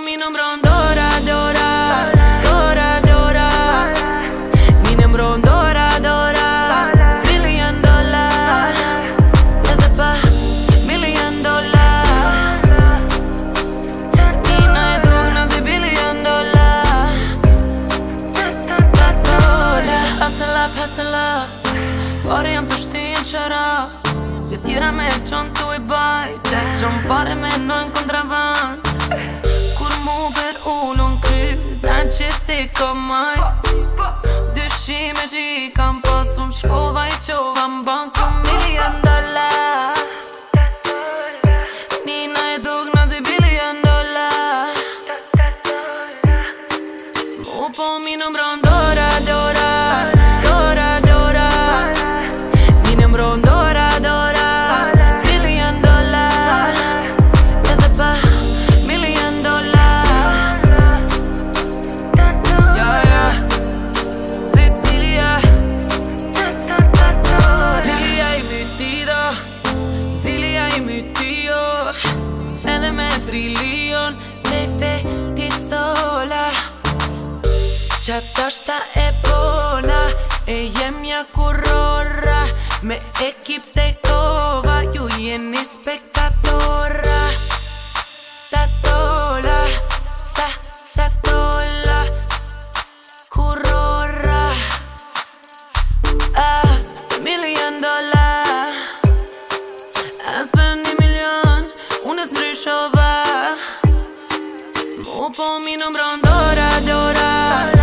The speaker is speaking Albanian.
mi numron d'ora, d'ora, d'ora, d'ora. Mi numron d'ora, d'ora, $1 million. Edhe pa $1 million. Nina e dugna si $1 billion. Hustle up, pare jam të shtin qëra. Që tjera me qonë tu i baj, që qonë pare me nojnë kontravant. Kur mu për ullun kry, dan që thiko maj. Dyshime që i kam pasu shkova i qova m'banku $1 million. Nina e dugna si $1 billion. Mu po mi numron d'ora, d'ora, d'ora, d'ora. Mi numron d'ora, d'ora, $1 million. Edhe pa $1 million. Sicilia i mytido, Zilia i mytio. Edhe me trilion, prej fetit stola. Qatë ashta e bona, e jem nja kurora. Me ekip të kova, ju jeni spektatora. Tatola, tatola, kurora. As $1 million. As për 1 milion, unë s'ndryshova. Mu po mi numron d'ora, d'ora.